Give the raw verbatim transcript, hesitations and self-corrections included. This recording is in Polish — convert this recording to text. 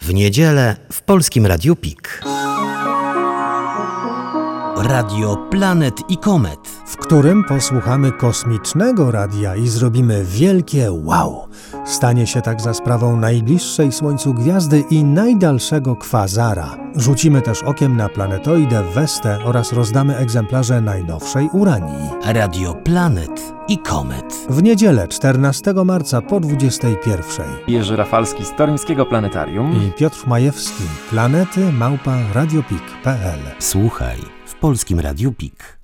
W niedzielę w Polskim Radiu Pik. Radio Planet i Komet, w którym posłuchamy kosmicznego radia i zrobimy wielkie wow. Stanie się tak za sprawą najbliższej Słońcu gwiazdy i najdalszego kwazara. Rzucimy też okiem na planetoidę Vestę oraz rozdamy egzemplarze najnowszej Uranii. Radio Planet i Komet. W niedzielę czternastego marca po dwudziestej pierwszej. Jerzy Rafalski z Toruńskiego Planetarium i Piotr Majewski, planety małpa radiopik kropka p l. Słuchaj w Polskim Radiu Pik.